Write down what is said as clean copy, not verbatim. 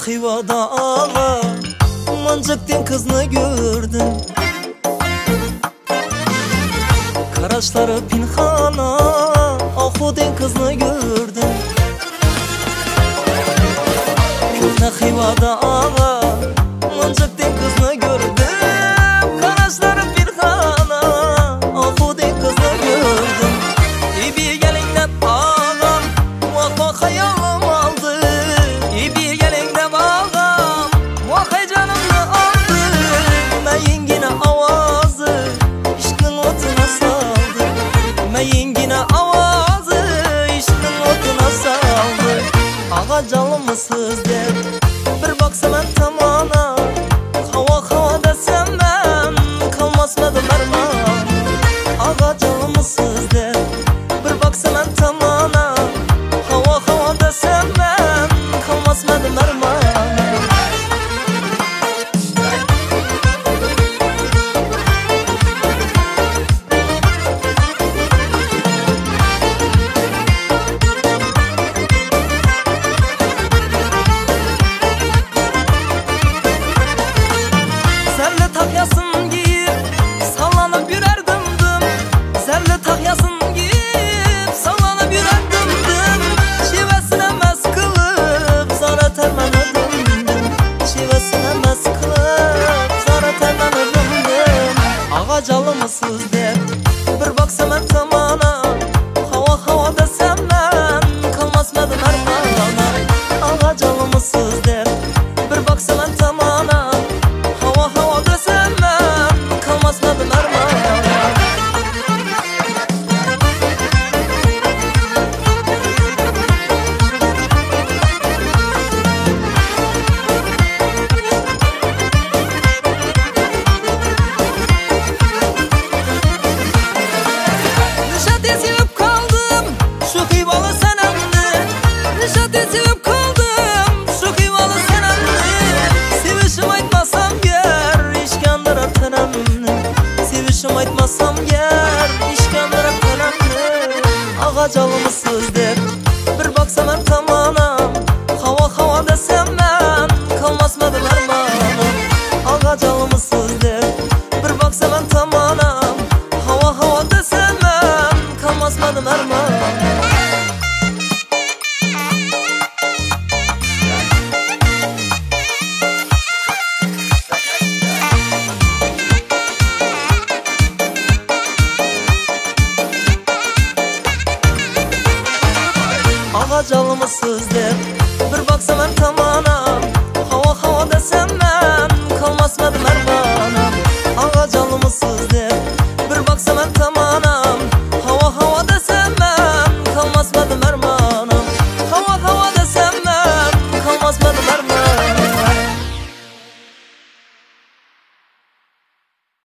Xivada ağa Mancık'ten kızını gördüm. Karaşları pinhana Ahud'en kızını gördüm. Köhne Xivada ağa Mancık'ten kızını gördüm. Karaşları pinhana Ahud'en kızını gördüm. İbi gelinden ağam Vah hayalim aldı. İbi gelinden ağam Vah canımı aldı. Meyingine avazı İşkin otuna saldı. Meyingine avazı İşkin otuna saldı. Ağa canlımısız der Bir baksa ben tamana Hava desem ben Kalmazmadım erman. Ağa canlımısız der Bir baksa ben tamana Hava desem ben Kalmazmadım erman. Zerli takyasın giyip sallanıp yürerdim dım. Zerli takyasın giyip sallanıp yürerdim dım. Şivesine mez kılıp zara termemedim dım. Şivesine mez kılıp zara termemedim dım. Ağa calımısız der Bir baksa ben tamana Hava desem ben Kalmazmadım ermana. Ağa calımısız der Bir baksa ben tamana Hava desem ben Kalmazmadım ermana. Nişat sevip kaldım Şu Xivalı senemdi. Nişat sevip kaldım Şu Xivalı senemdi. Sevişim aytmasam ger İşkandıra tenemni. Sevişim aytmasam ger İşkandıra tenemni. Ağa calımısız der Bir baksa ben tamanam Hava desem ben Kalmazmadım ermanım. Ağa calımısız der Bir baksa ben tamanam Hava desem ben Kalmazmadım ermanım. Ağa calımısız der Bir baksa ben tamam